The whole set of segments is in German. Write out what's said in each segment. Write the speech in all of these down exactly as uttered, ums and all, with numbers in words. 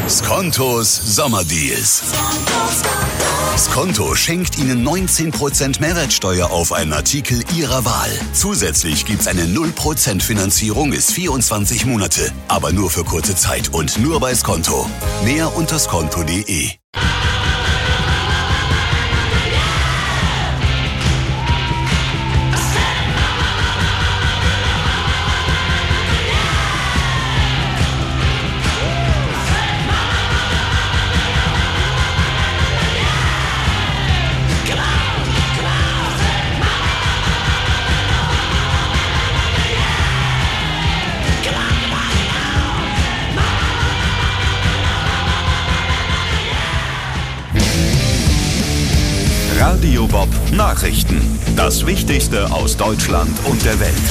Skontos Sommerdeals. Skonto schenkt Ihnen neunzehn Prozent Mehrwertsteuer auf einen Artikel Ihrer Wahl. Zusätzlich gibt's eine null Prozent Finanzierung bis vierundzwanzig Monate. Aber nur für kurze Zeit und nur bei Skonto. Mehr unter skonto punkt de. Radio Bob Nachrichten. Das Wichtigste aus Deutschland und der Welt.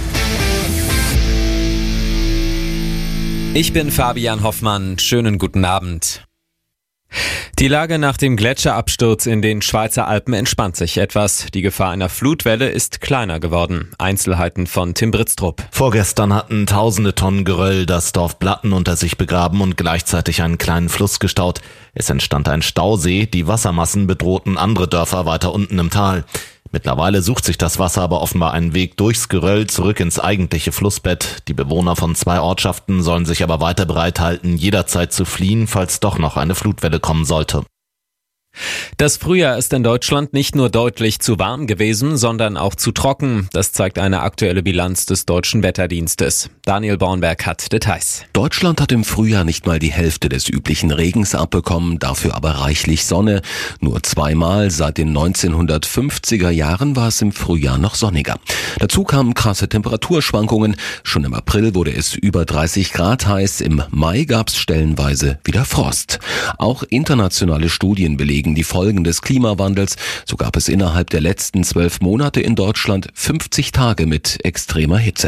Ich bin Fabian Hoffmann. Schönen guten Abend. Die Lage nach dem Gletscherabsturz in den Schweizer Alpen entspannt sich etwas. Die Gefahr einer Flutwelle ist kleiner geworden. Einzelheiten von Tim Britztrup. Vorgestern hatten tausende Tonnen Geröll das Dorf Blatten unter sich begraben und gleichzeitig einen kleinen Fluss gestaut. Es entstand ein Stausee, die Wassermassen bedrohten andere Dörfer weiter unten im Tal. Mittlerweile sucht sich das Wasser aber offenbar einen Weg durchs Geröll zurück ins eigentliche Flussbett. Die Bewohner von zwei Ortschaften sollen sich aber weiter bereithalten, jederzeit zu fliehen, falls doch noch eine Flutwelle kommen sollte. Das Frühjahr ist in Deutschland nicht nur deutlich zu warm gewesen, sondern auch zu trocken. Das zeigt eine aktuelle Bilanz des Deutschen Wetterdienstes. Daniel Bornberg hat Details. Deutschland hat im Frühjahr nicht mal die Hälfte des üblichen Regens abbekommen, dafür aber reichlich Sonne. Nur zweimal seit den neunzehnhundertfünfziger Jahren war es im Frühjahr noch sonniger. Dazu kamen krasse Temperaturschwankungen. Schon im April wurde es über dreißig Grad heiß. Im Mai gab es stellenweise wieder Frost. Auch internationale Studien belegen die Folgen des Klimawandels. So gab es innerhalb der letzten zwölf Monate in Deutschland fünfzig Tage mit extremer Hitze.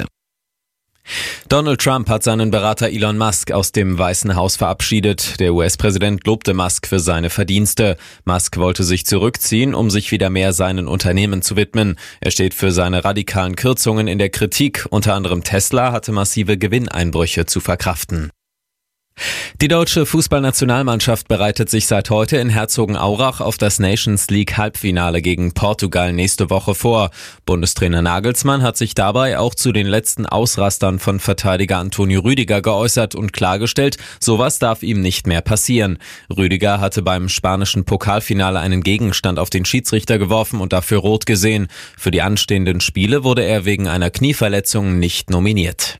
Donald Trump hat seinen Berater Elon Musk aus dem Weißen Haus verabschiedet. Der U S-Präsident lobte Musk für seine Verdienste. Musk wollte sich zurückziehen, um sich wieder mehr seinen Unternehmen zu widmen. Er steht für seine radikalen Kürzungen in der Kritik. Unter anderem Tesla hatte massive Gewinneinbrüche zu verkraften. Die deutsche Fußballnationalmannschaft bereitet sich seit heute in Herzogenaurach auf das Nations League Halbfinale gegen Portugal nächste Woche vor. Bundestrainer Nagelsmann hat sich dabei auch zu den letzten Ausrastern von Verteidiger Antonio Rüdiger geäußert und klargestellt, sowas darf ihm nicht mehr passieren. Rüdiger hatte beim spanischen Pokalfinale einen Gegenstand auf den Schiedsrichter geworfen und dafür rot gesehen. Für die anstehenden Spiele wurde er wegen einer Knieverletzung nicht nominiert.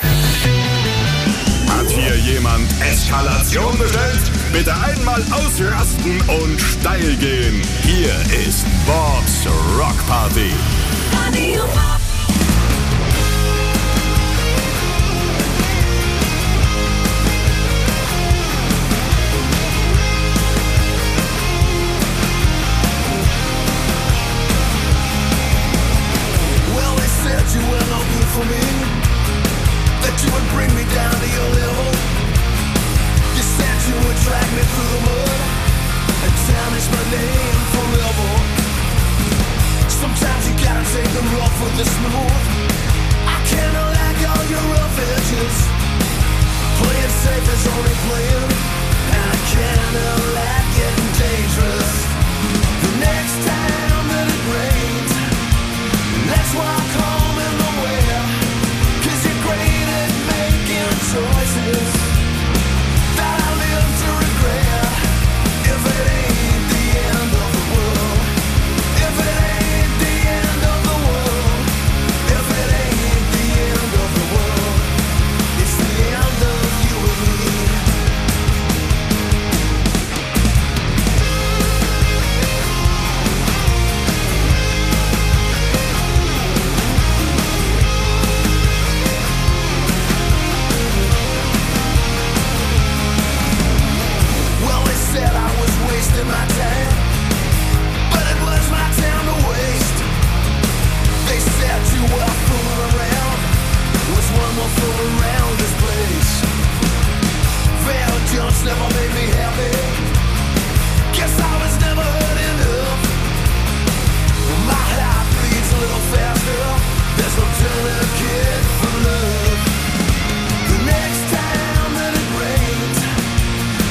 Hat hier jemand Eskalation bestellt? Bitte einmal ausrasten und steil gehen. Hier ist Bobs Rockparty. Radio Bob. Well, they said you were no good for me, that you would bring me down to your level. You said you would drag me through the mud and tarnish my name forever. Sometimes you gotta take the rough with the smooth. I kinda like all your rough edges. Playing safe is only playing, and I kinda like getting dangerous. The next time that it rains, let's walk home in the weather. Cause you're great at making choices that I live to regret. If it ain't the end of the world, if it ain't the end of the world, if it ain't the end of the world, it's the end of you and me. Well, they said I was wasting my time, but it was my time to waste. They said you were fooling around, was one more fool around this place. Fair jumps never made me happy, guess I was never hurt enough. My heart beats a little faster, there's no tourniquet for love. The next time that it rains,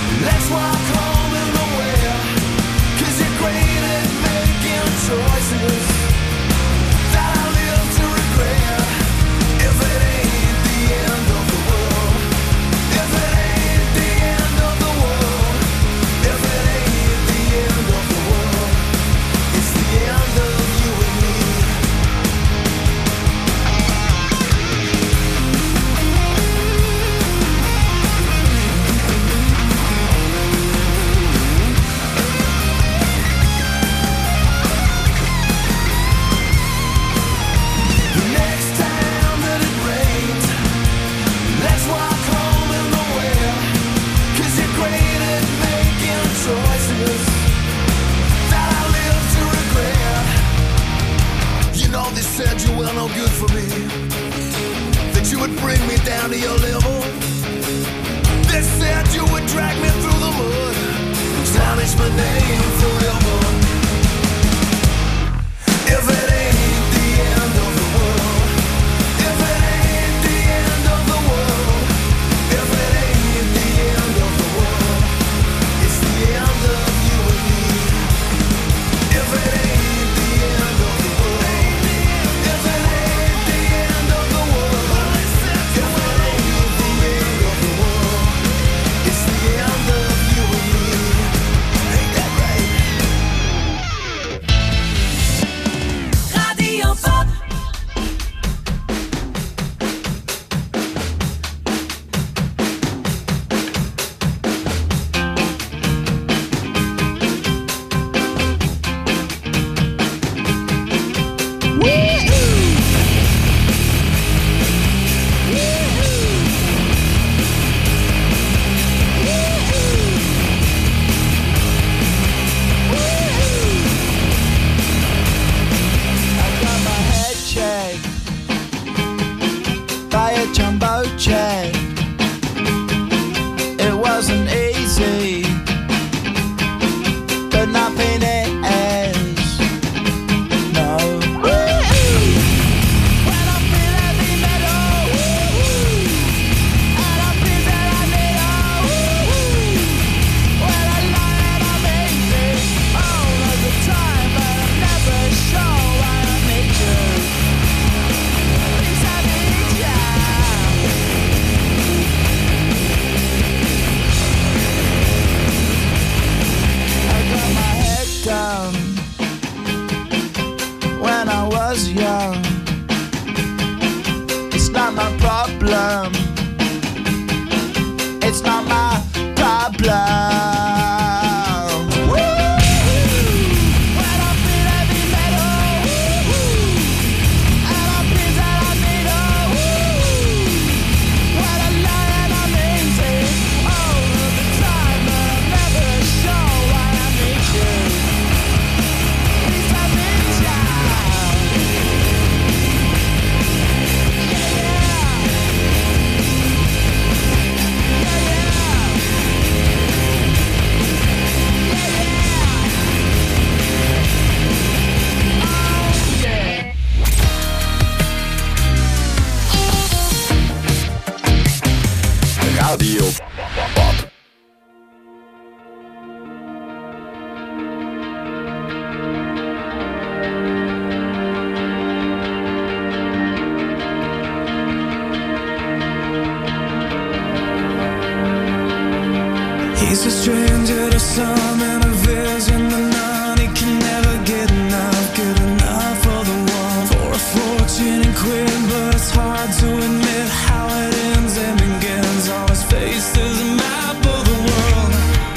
He's a stranger to some and a vision to none. He can never get enough, good enough for the one. For a fortune and quit, but it's hard to admit how it ends and begins. On his face is a map of the world.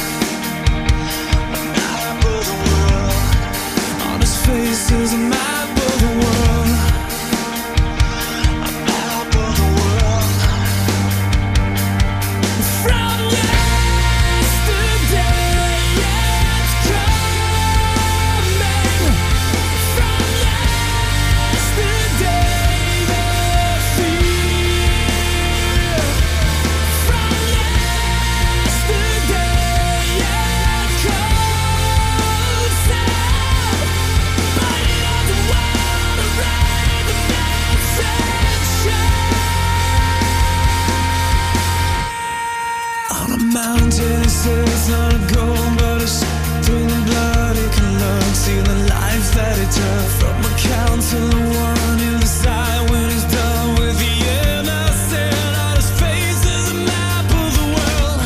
A map of the world. On his face is a map of the world. A map of the world. From yesterday it's coming. From yesterday the fear. From yesterday it comes out. But it doesn't wanna read the message. On a mountain it sits not a gold, but a sh- through the blood it can look. See the life that it took. From a count to the one he'll decide when he's done with the innocent. On his face is a map of the world.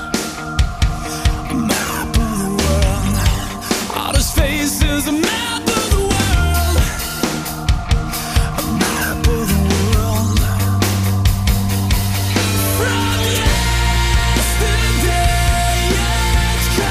A map of the world. On his face is a map of the world. A map of the world. From yesterday it's coming.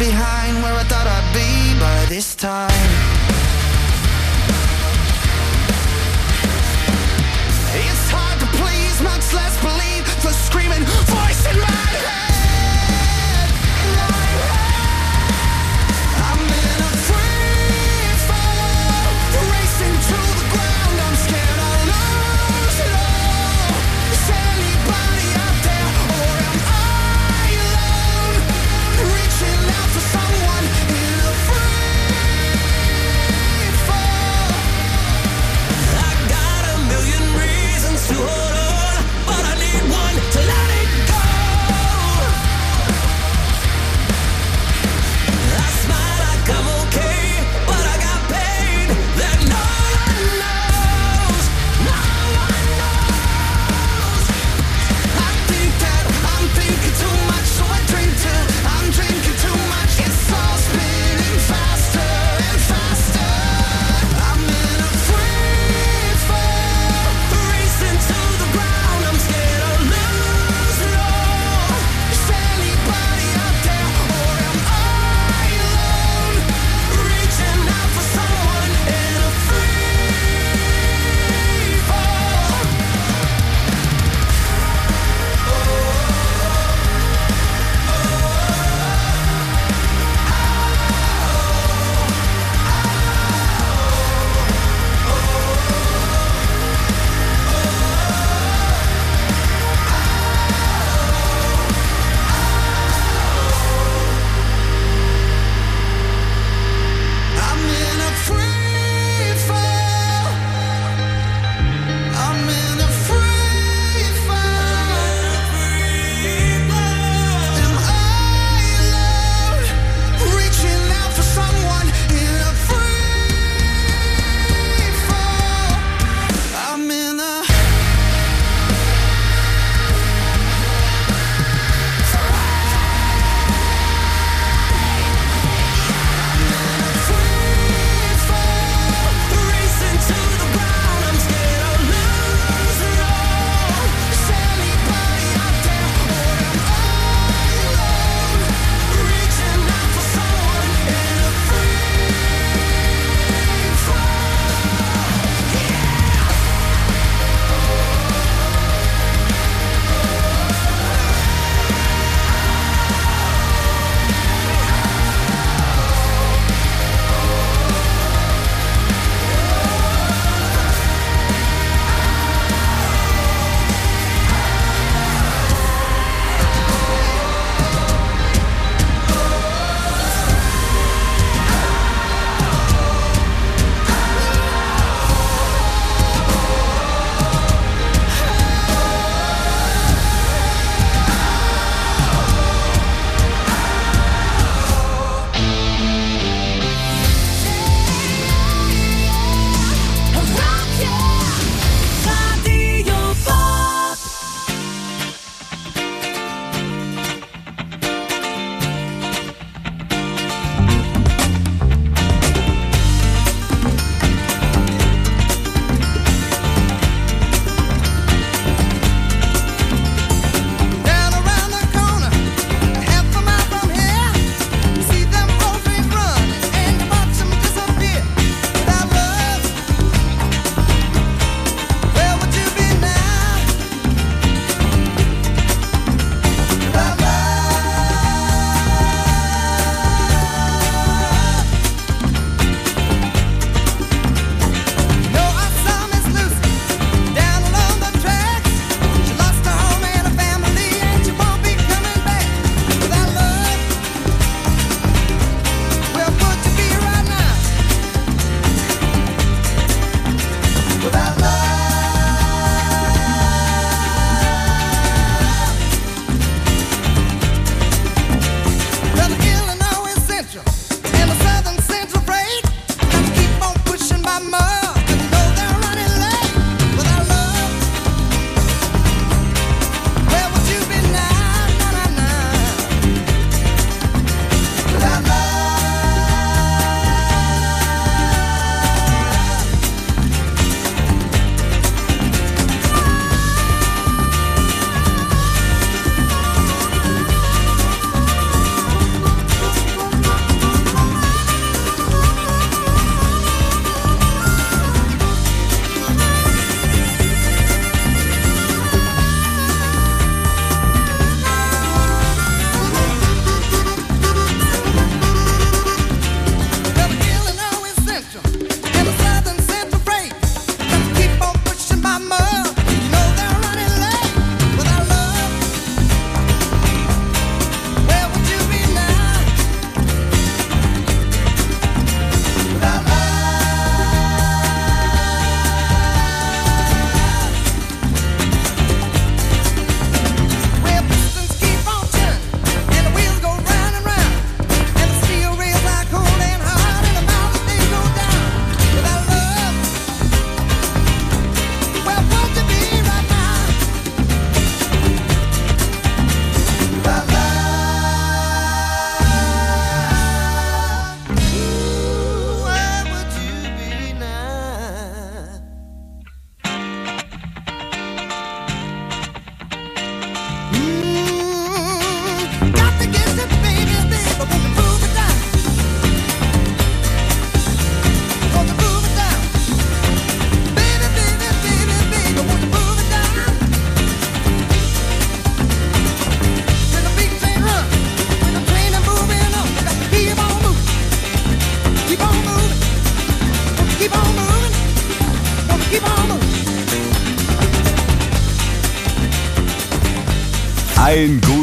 behind where I thought I'd be by this time. It's hard to please, much less believe the screaming voice in my head. In my head. I'm in a free fall, racing to the ground. I'm scared I'll lose it all. Is anybody out there, or am I alone? Reaching out for someone in a free fall. I got a million reasons to hold on, but I need one to let it go.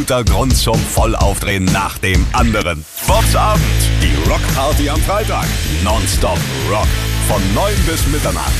guter Grund zum Vollaufdrehen nach dem anderen. Bobs Abend, die Rockparty am Freitag. Nonstop Rock. Von neun bis Mitternacht.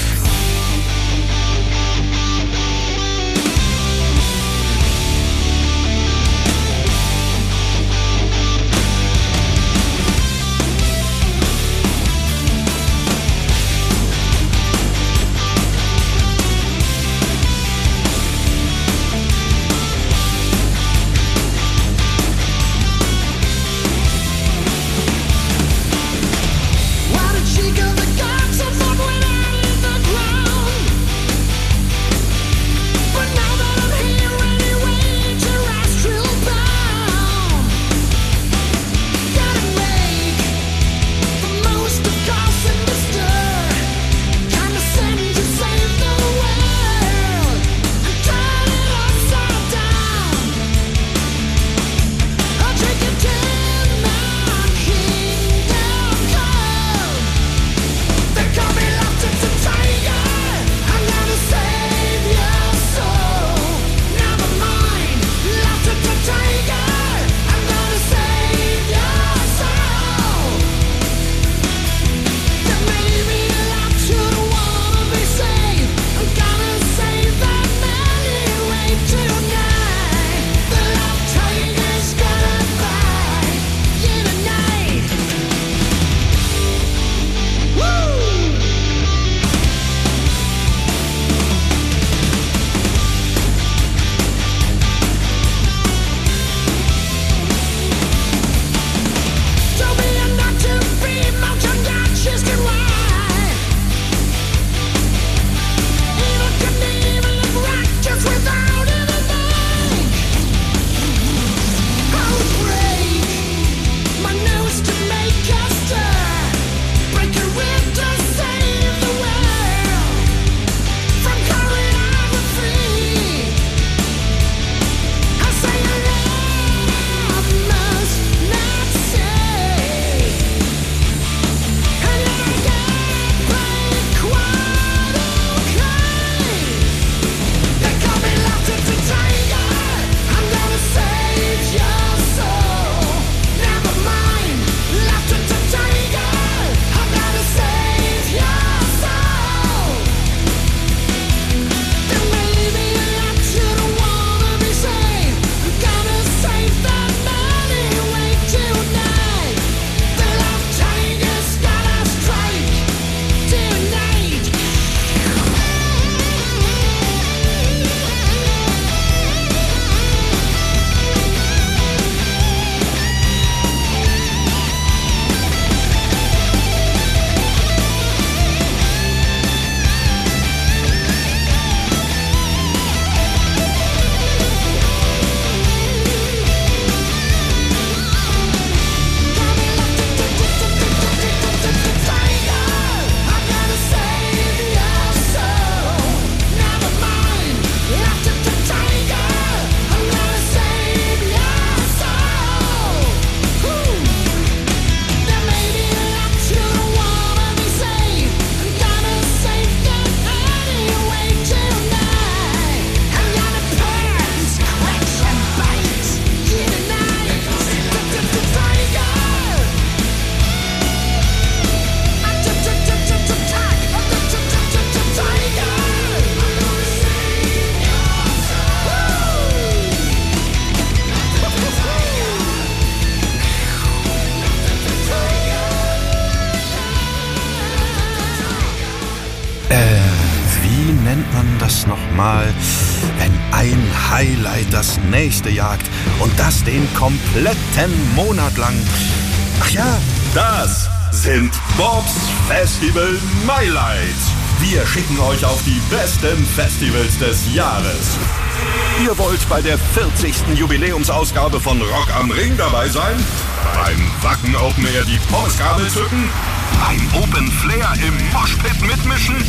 Mal, wenn ein Highlight das nächste jagt und das den kompletten Monat lang. Ach ja, das sind Bobs Festival Highlights. Wir schicken euch auf die besten Festivals des Jahres. Ihr wollt bei der vierzigsten Jubiläumsausgabe von Rock am Ring dabei sein? Beim Wacken Open Air die Pommesgabel zücken? Beim Open Flair im Moshpit mitmischen?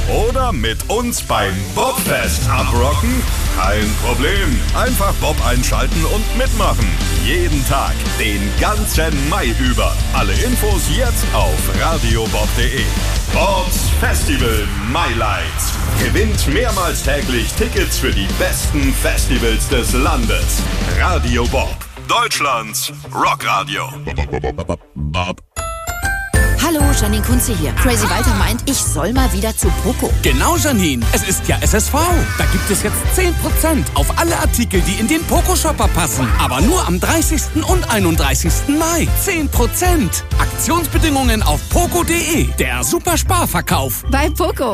Oder mit uns beim Bobfest abrocken? Kein Problem. Einfach Bob einschalten und mitmachen. Jeden Tag, den ganzen Mai über. Alle Infos jetzt auf radiobob punkt de. Bobs Festival Mailights. Gewinnt mehrmals täglich Tickets für die besten Festivals des Landes. Radio Bob, Deutschlands Rockradio. Hallo, Janine Kunze hier. Crazy Walter meint, ich soll mal wieder zu Poco. Genau, Janine. Es ist ja S S V. Da gibt es jetzt zehn Prozent auf alle Artikel, die in den Poco-Shopper passen. Aber nur am dreißigsten und einunddreißigsten Mai. zehn Prozent. Aktionsbedingungen auf poco punkt de. Der Supersparverkauf. Bei Poco.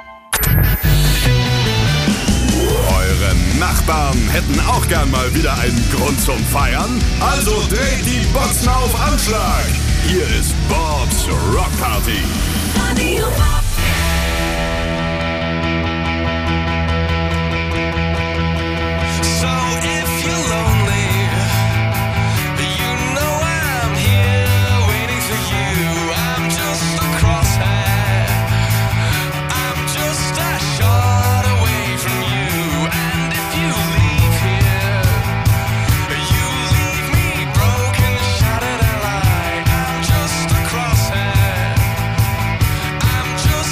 Eure Nachbarn hätten auch gern mal wieder einen Grund zum Feiern? Also dreht die Boxen auf Anschlag. Hier ist Bobs Rock Party. Radio Bob. Just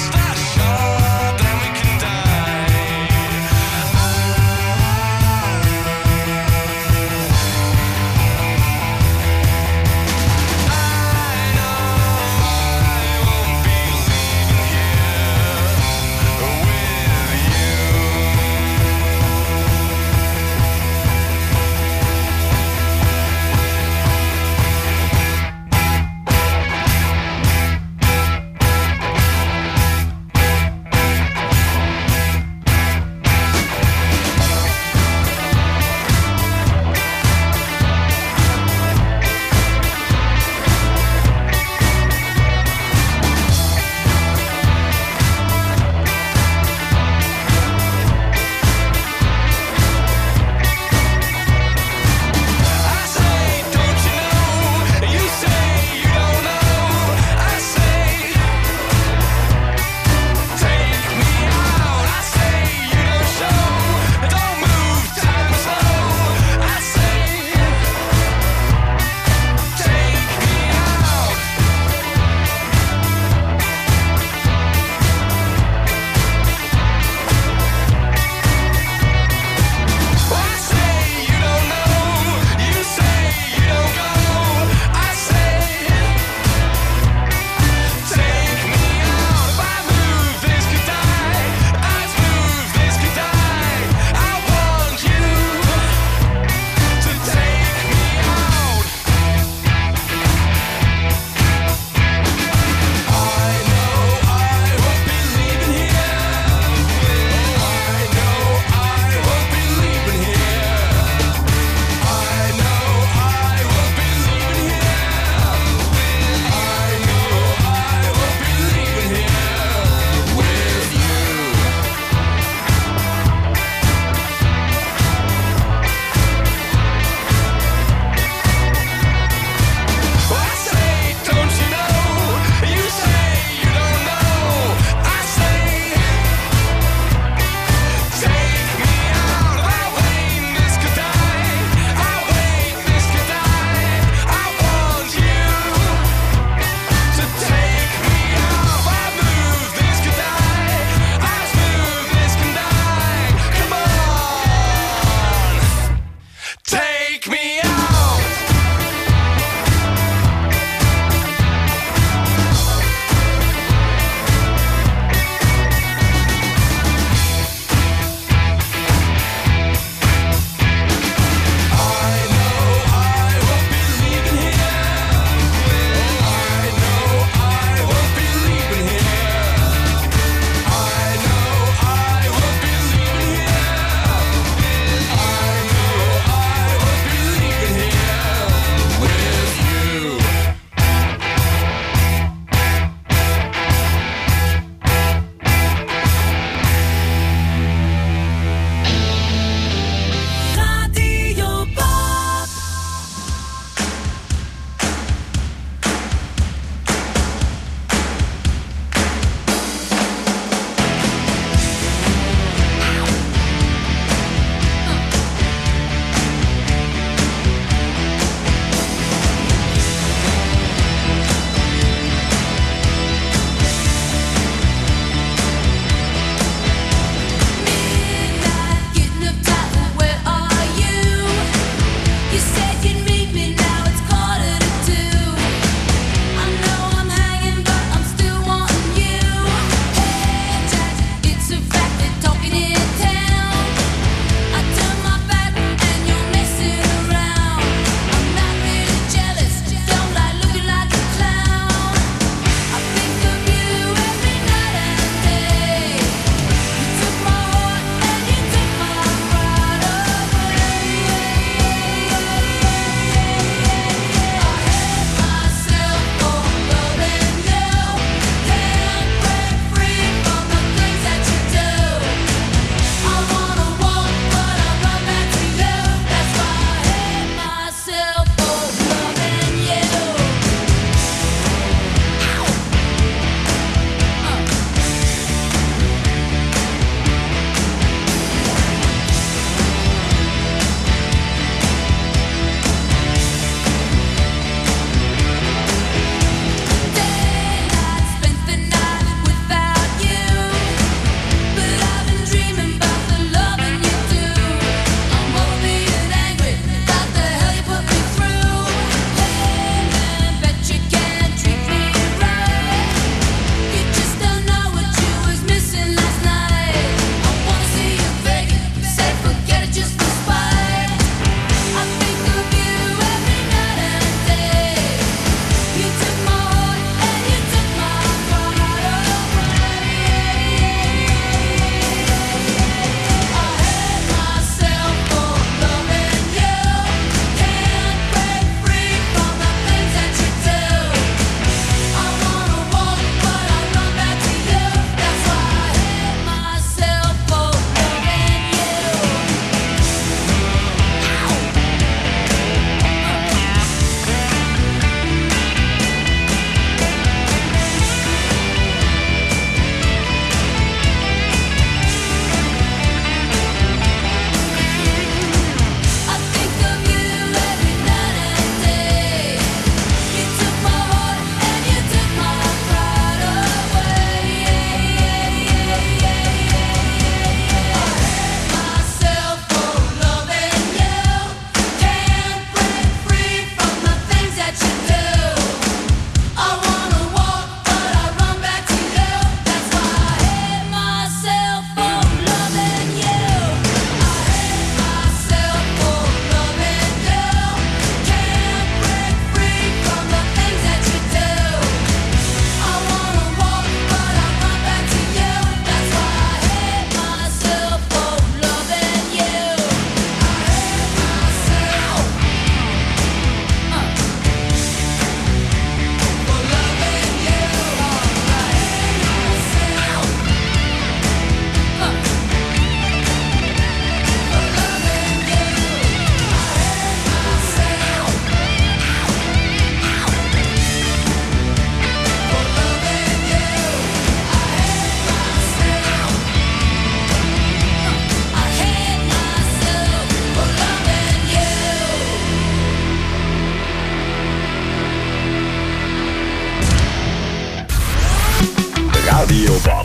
Radio Bob.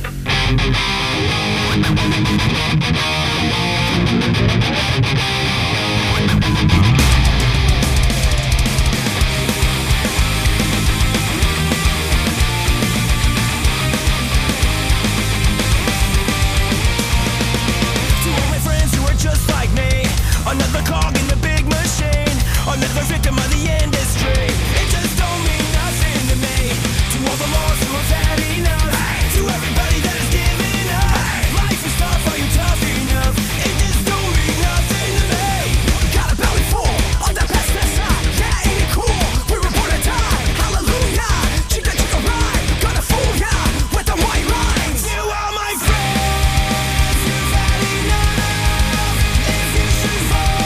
Another cog in the big machine, another victim of the industry. It just don't mean nothing to me. To all the lost who have had enough, to everybody that has given up. Life is tough, are you tough enough? It just don't mean nothing to me. Got a belly full of the best that's hot. Yeah, ain't it cool? We were born to die. Hallelujah, chica chica ride. Gonna fool ya with the white lines. You are my friends, you've had enough. If you should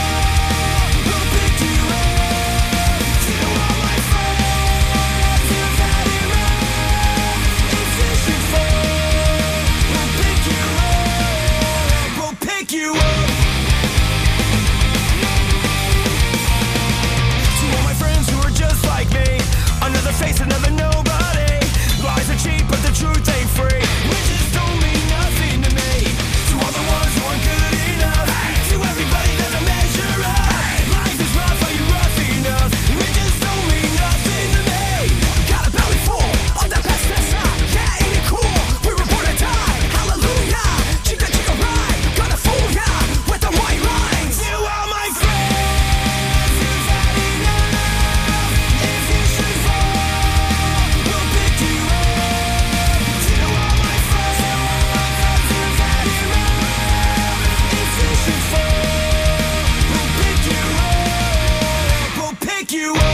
face another nobody. Lies are cheap, but the truth ain't free. Riches don't mean nothing to me. To all the ones who aren't good enough, to everybody there's a measure up. Life is rough, are you rough enough? Riches don't mean nothing to me. Got a belly full of the best that's hot. Yeah, ain't it cool? We were born to die. Hallelujah, chica chica ride. Gonna fool ya with the white lines. You are my friends, you've had enough. If you should fall, we'll pick you up. To all my friends, you've had enough. If you should fall, we'll pick you up. We'll pick you up.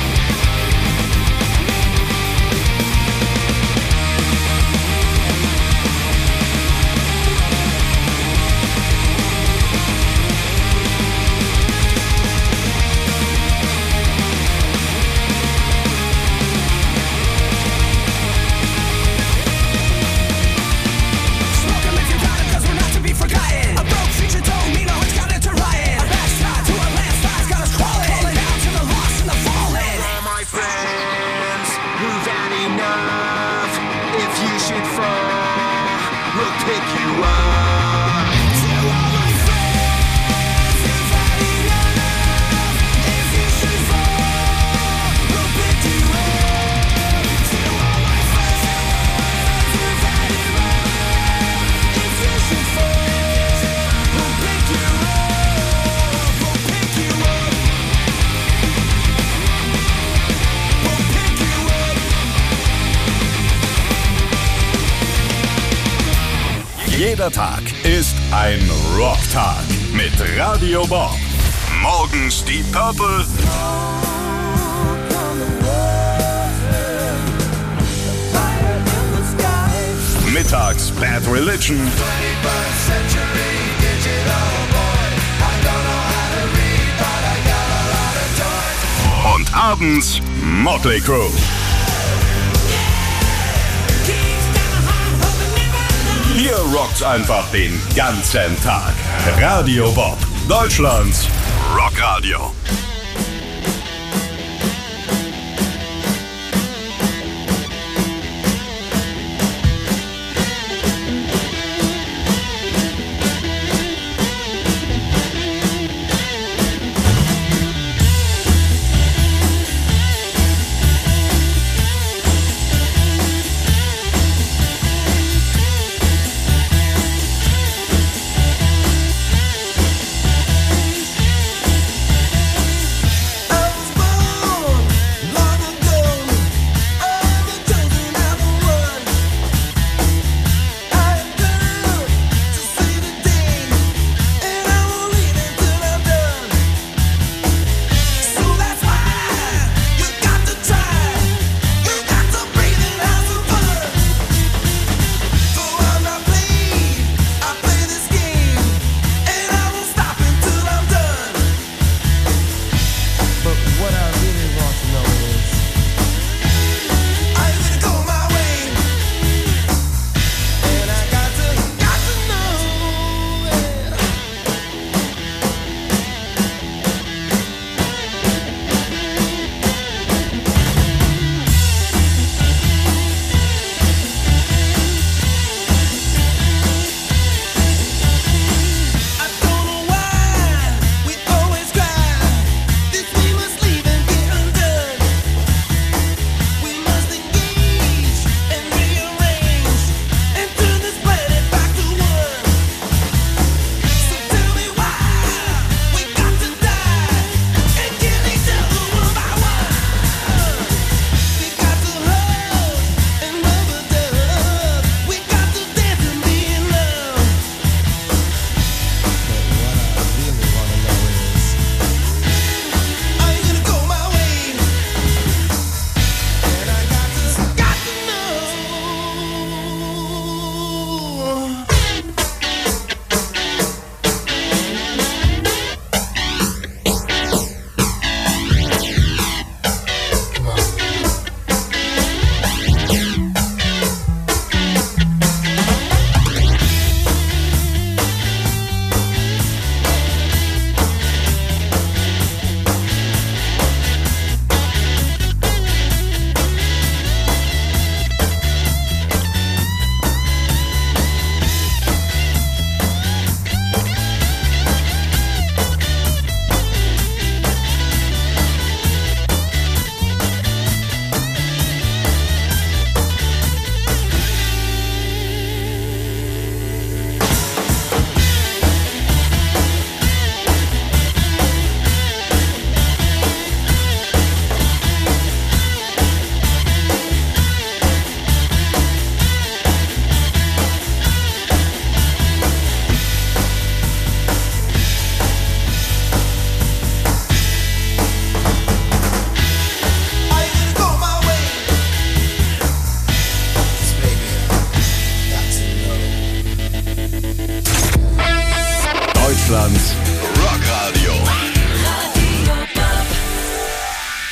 Smoke 'em if you got it, 'cause we're not to be forgotten. A broke future don't mean no one's got it to riot. A bad shot to a landslide got us crawling. Calling out to the lost and the fallen. All my friends who've had enough. If you should fall, we'll pick you up. To all my friends who've had enough. If you should fall, we'll pick you up. To all my friends who've had enough. If you should fall, we'll pick you up. We'll pick you up. We'll pick you up. Jeder Tag ist ein Rocktag mit Radio Bob. Morgens die Purple. Mittags Bad Religion. Und abends Motley Crue. Hier rockt's einfach den ganzen Tag. Radio Bob, Deutschlands Rockradio.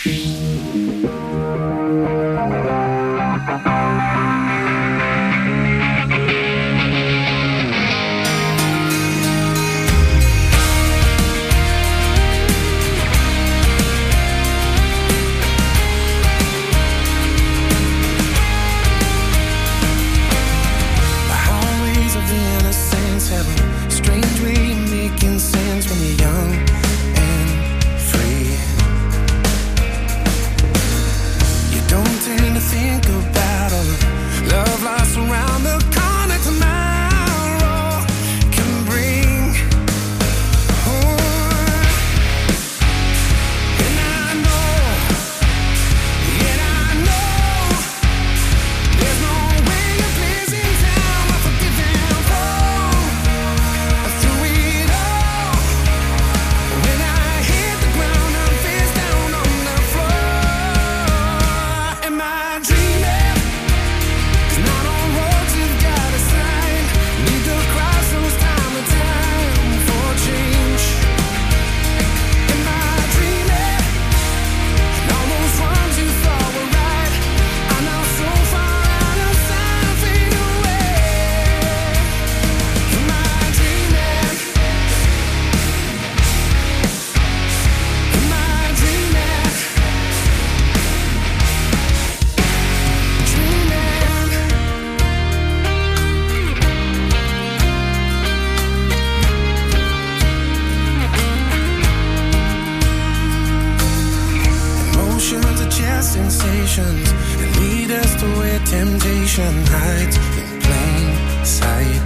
sensations that lead us to where temptation hides in plain sight.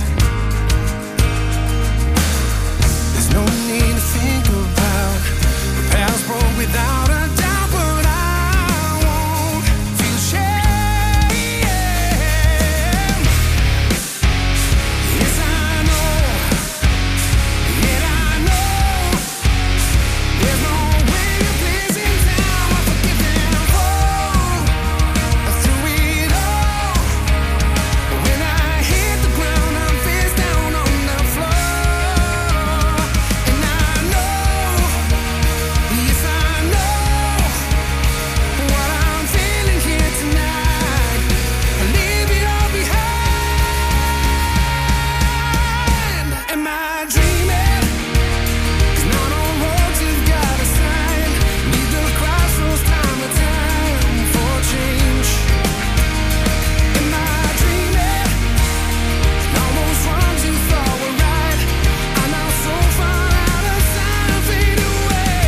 There's no need to think about the past broke without a doubt, but I won't feel shame. Yes, I know, yet I know there's no way you're pleasing down. I forgive and fall through it all. When I hit the ground, I'm face down on the floor. And I know, yes I know what I'm feeling here tonight. I leave it all behind. Am I dreaming? 'Cause not all roads have got a sign. Need the crossroads time to time for change. Am I dreaming? And all those wrongs you thought were right are now so far out of sight and fade away.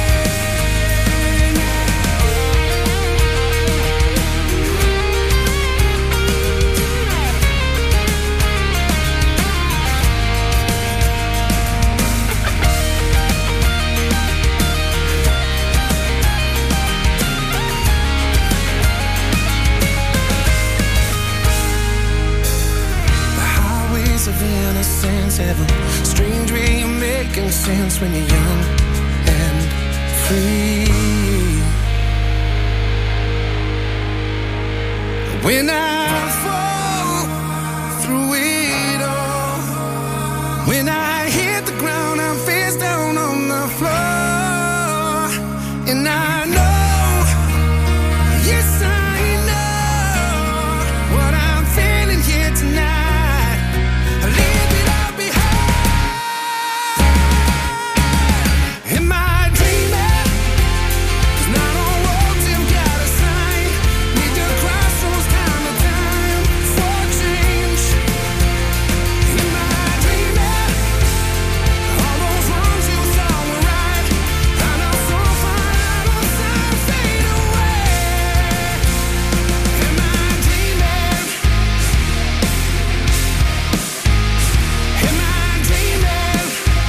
The highways of innocence have a strange way of making sense when you're young and free. When I fall through it all, when I hit the ground, I'm face down on the floor. And I know, yes I know what I'm feeling here tonight. I leave it all behind. Am I dreaming? 'Cause not all roads have got a sign. Need the crossroads time to time for change. Am I dreaming? All those wrongs you thought were right are now so far out of sight, fade away. Am I dreaming? Am I dreaming?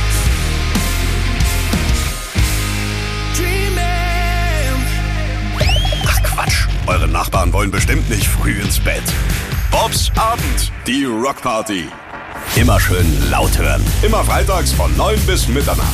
Dreaming. Ach Quatsch, eure Nachbarn wollen bestimmt nicht früh ins Bett. Bobs Abend, die Rockparty. Immer schön laut hören. Immer freitags von neun bis Mitternacht.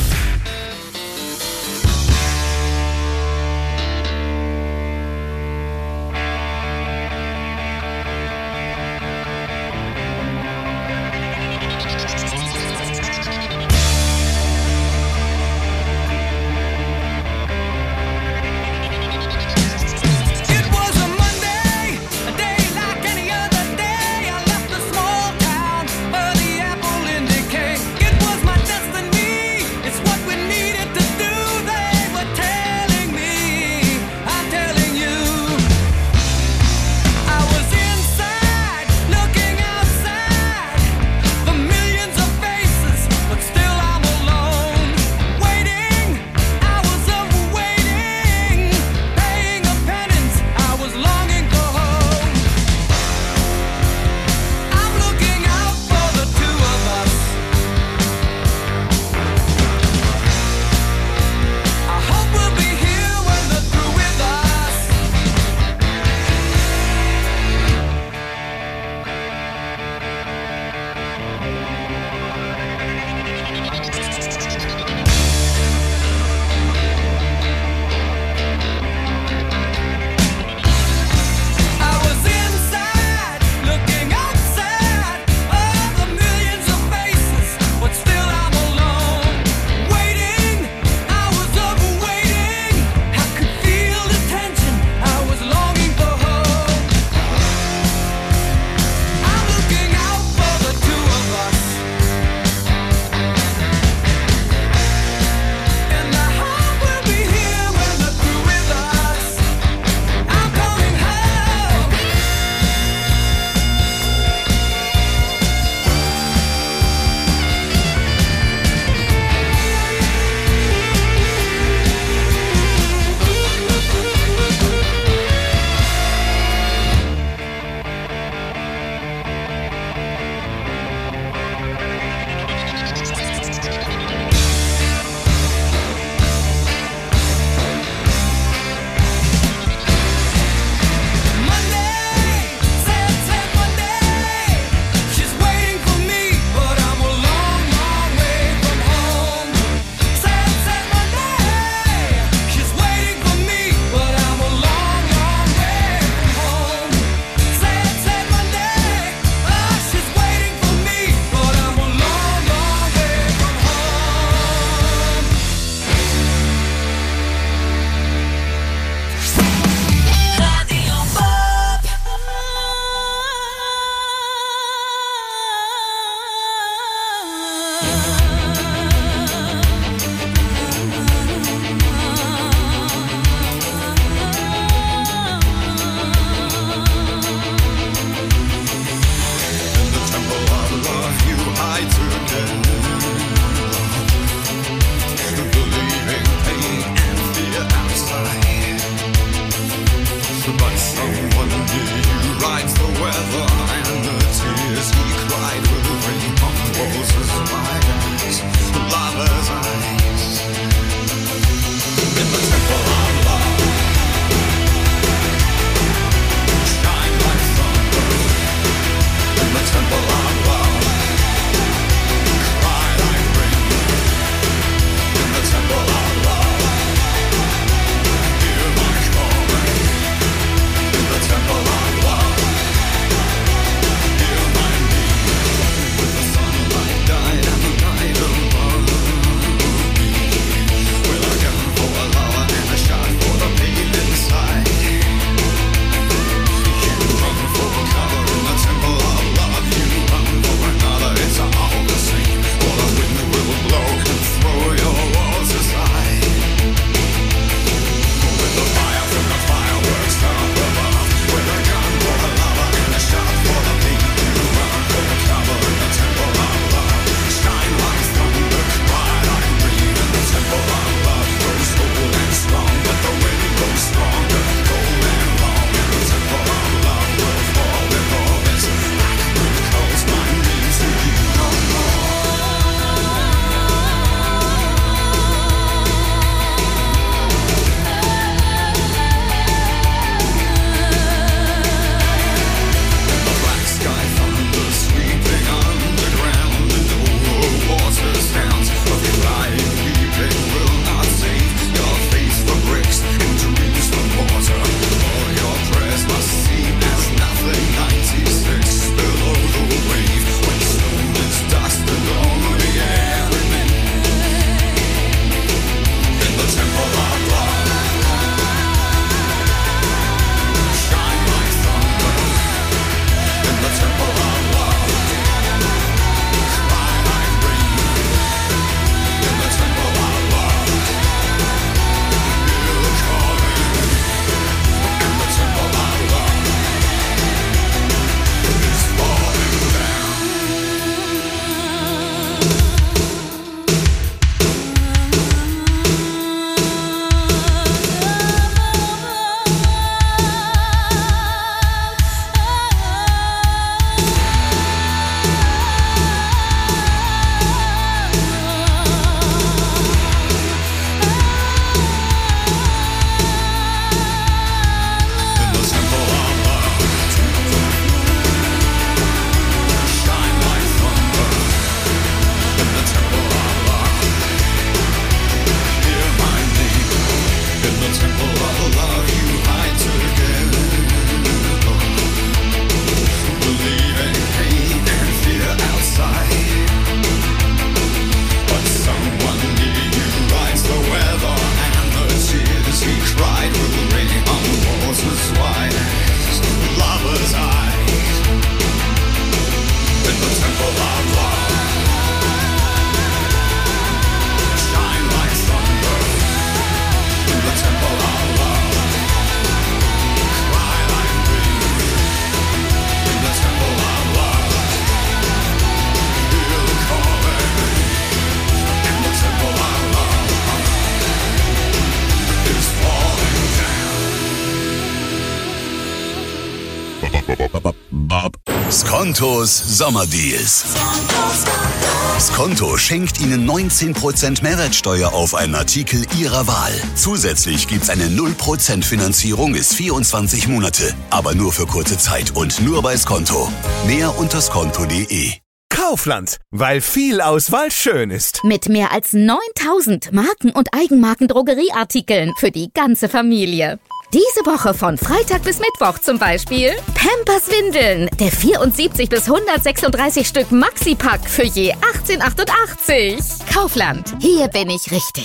Skontos Sommerdeals. Skonto schenkt Ihnen neunzehn Prozent Mehrwertsteuer auf einen Artikel Ihrer Wahl. Zusätzlich gibt's eine null Prozent Finanzierung bis vierundzwanzig Monate. Aber nur für kurze Zeit und nur bei Skonto. Mehr unter skonto punkt de. Kaufland, weil viel Auswahl schön ist. Mit mehr als neuntausend Marken- und Eigenmarken-Drogerieartikeln für die ganze Familie. Diese Woche von Freitag bis Mittwoch zum Beispiel Pampers Windeln, der vierundsiebzig bis hundertsechsunddreißig Stück Maxi-Pack für je achtzehn achtundachtzig. Kaufland, hier bin ich richtig.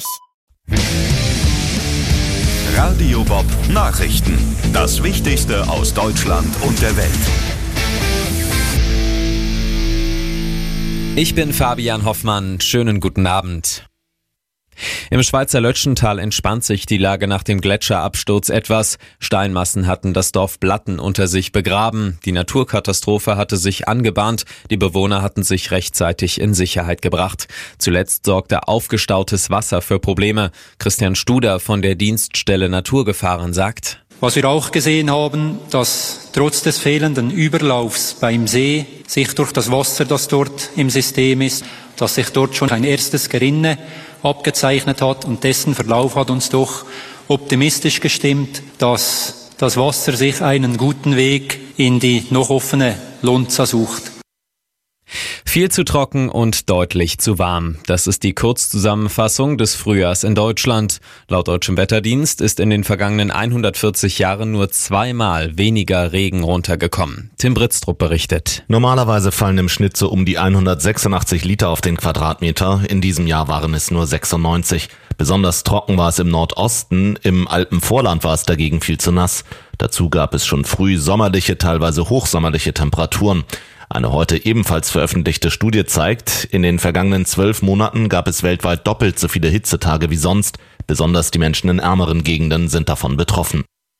Radio Bob Nachrichten. Das Wichtigste aus Deutschland und der Welt. Ich bin Fabian Hoffmann. Schönen guten Abend. Im Schweizer Lötschental entspannt sich die Lage nach dem Gletscherabsturz etwas. Steinmassen hatten das Dorf Blatten unter sich begraben. Die Naturkatastrophe hatte sich angebahnt. Die Bewohner hatten sich rechtzeitig in Sicherheit gebracht. Zuletzt sorgte aufgestautes Wasser für Probleme. Christian Studer von der Dienststelle Naturgefahren sagt: Was wir auch gesehen haben, dass trotz des fehlenden Überlaufs beim See sich durch das Wasser, das dort im System ist, dass sich dort schon ein erstes Gerinne abgezeichnet hat, und dessen Verlauf hat uns doch optimistisch gestimmt, dass das Wasser sich einen guten Weg in die noch offene Lonza sucht. Viel zu trocken und deutlich zu warm. Das ist die Kurzzusammenfassung des Frühjahrs in Deutschland. Laut Deutschem Wetterdienst ist in den vergangenen hundertvierzig Jahren nur zweimal weniger Regen runtergekommen. Tim Britztrup berichtet. Normalerweise fallen im Schnitt so um die hundertsechsundachtzig Liter auf den Quadratmeter. In diesem Jahr waren es nur sechsundneunzig. Besonders trocken war es im Nordosten. Im Alpenvorland war es dagegen viel zu nass. Dazu gab es schon früh sommerliche, teilweise hochsommerliche Temperaturen. Eine heute ebenfalls veröffentlichte Studie zeigt, in den vergangenen zwölf Monaten gab es weltweit doppelt so viele Hitzetage wie sonst. Besonders die Menschen in ärmeren Gegenden sind davon betroffen.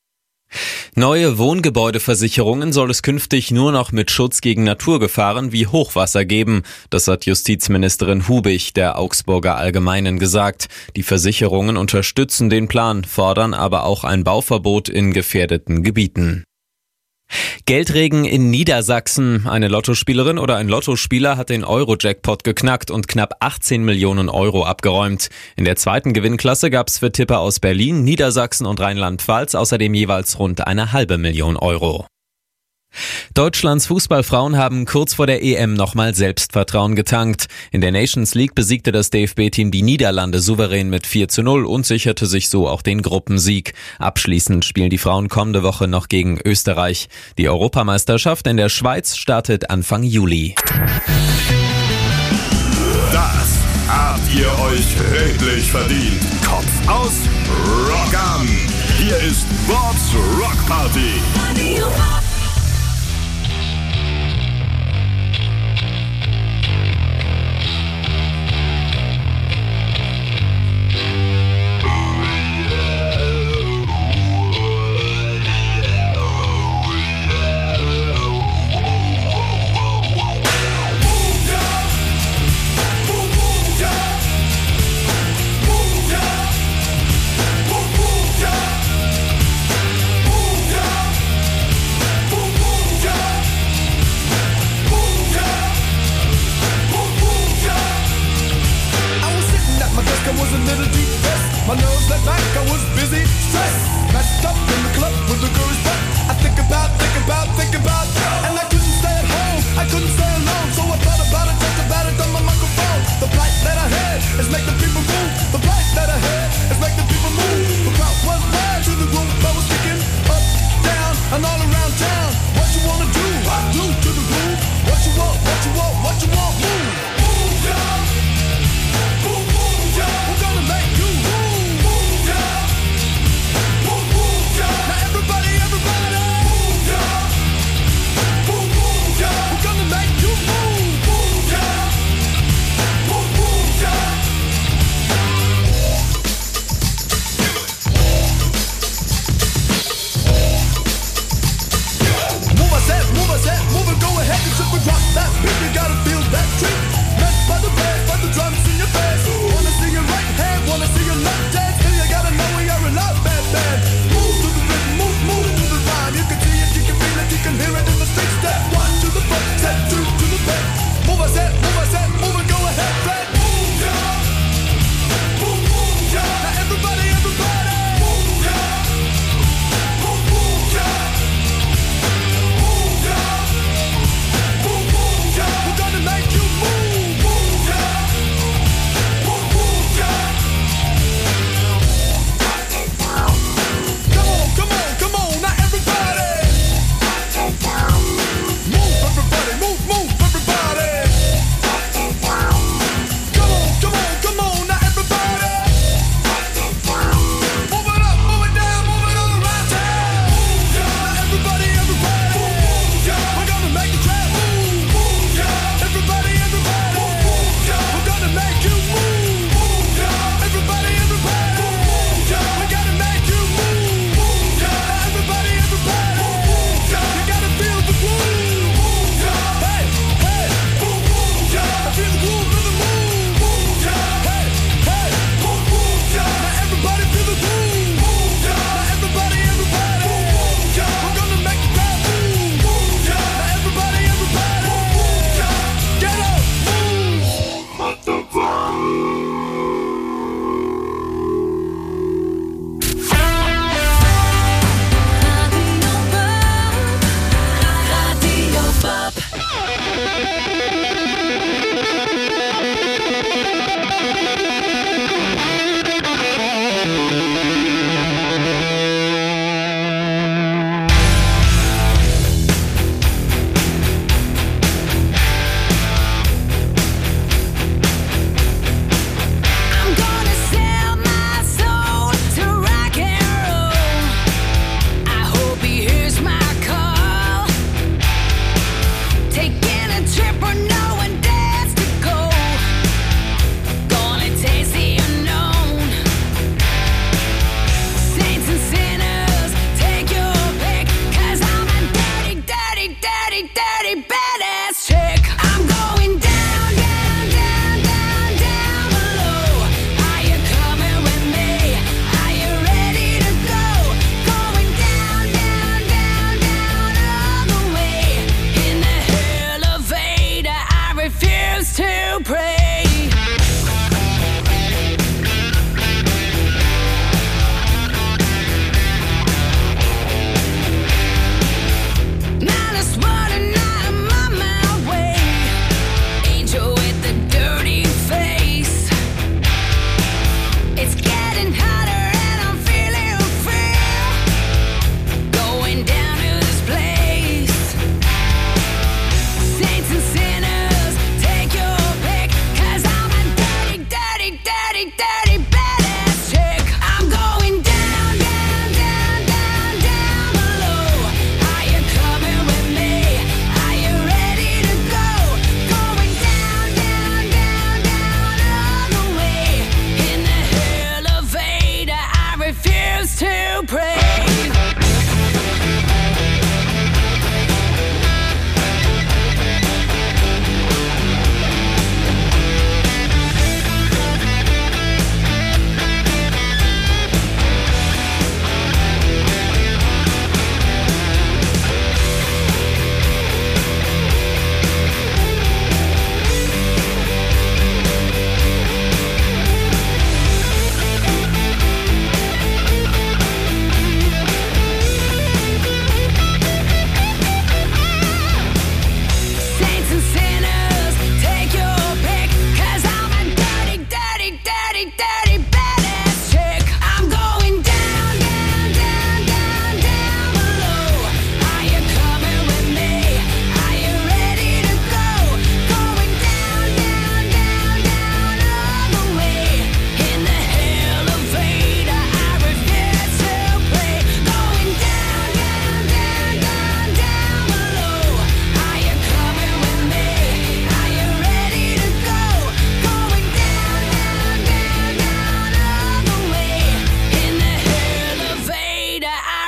Neue Wohngebäudeversicherungen soll es künftig nur noch mit Schutz gegen Naturgefahren wie Hochwasser geben. Das hat Justizministerin Hubig der Augsburger Allgemeinen gesagt. Die Versicherungen unterstützen den Plan, fordern aber auch ein Bauverbot in gefährdeten Gebieten. Geldregen in Niedersachsen. Eine Lottospielerin oder ein Lottospieler hat den Euro-Jackpot geknackt und knapp achtzehn Millionen Euro abgeräumt. In der zweiten Gewinnklasse gab es für Tipper aus Berlin, Niedersachsen und Rheinland-Pfalz außerdem jeweils rund eine halbe Million Euro. Deutschlands Fußballfrauen haben kurz vor der E M nochmal Selbstvertrauen getankt. In der Nations League besiegte das D F B-Team die Niederlande souverän mit vier zu null und sicherte sich so auch den Gruppensieg. Abschließend spielen die Frauen kommende Woche noch gegen Österreich. Die Europameisterschaft in der Schweiz startet Anfang Juli. Das habt ihr euch redlich verdient. Kopf aus, Rock an. Hier ist Bobs Rock Party.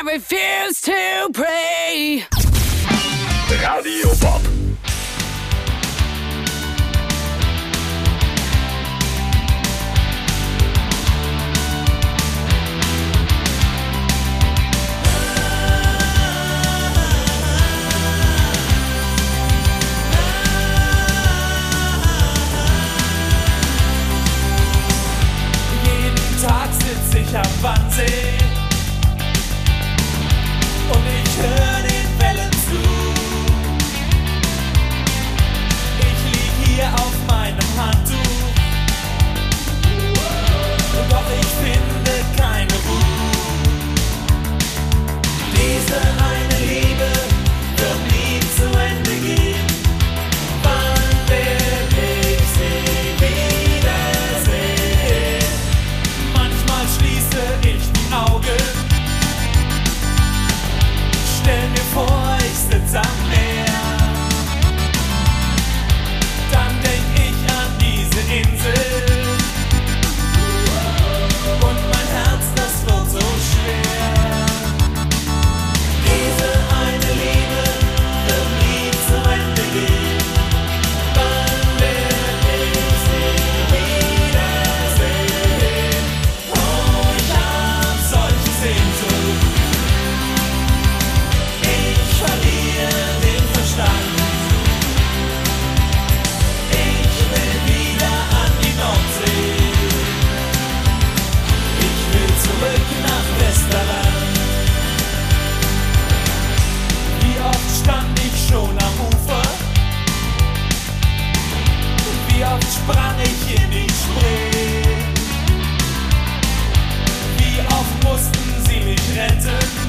refuse to pray. Radio Bob. Jeden Tag sitz ich am Wannsee und ich höre den Wellen zu. Ich lieg hier auf meinem Handtuch, doch ich finde keine Ruhe. Diese eine Liebe wird nie zu Ende gehen. Wann werd ich sie wiedersehen? Manchmal schließe ich die Augen, stell mir vor, ich sitz am Meer. Dann denk ich an diese Insel und mein Herz, das wird so schwer. Diese eine Liebe wird nie zu Ende gehen. Wann werd ich sie wiedersehen? Oh, ich hab solche Sehnsucht. Ich verliere den Verstand. Ich will wieder an die Nordsee. Ich will zurück nach Westerland. Wie oft stand ich schon am Ufer? Wie oft sprang ich in die Spree? Wie oft mussten sie mich retten?